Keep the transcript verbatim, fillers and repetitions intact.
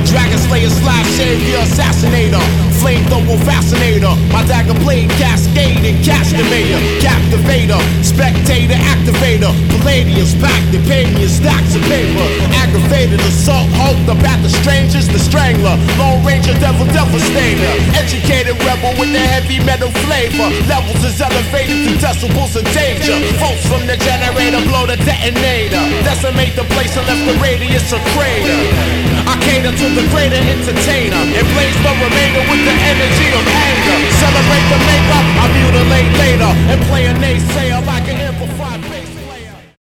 Dragon Slayer, Slash Savior, Assassinator, Flamethrower, Fascinator, my dagger blade, Cascade and Castivator, Captivator, Spectator, Activator, Palladius, Pack the Panius, stacks of paper, Aggravated, Assault, Hulk, the Bat, the Strangers, the Strangler, Lone Ranger, Devil, Devastator, Educated Rebel with the heavy metal flavor, levels is elevated to decibels of danger, bolts from the generator, blow the detonator, decimate the place and left the radius a crater. I cater to the greater entertainer and blaze the remainder with the energy of anger. Celebrate the makeup, I mutilate later and play a naysayer like an amplified.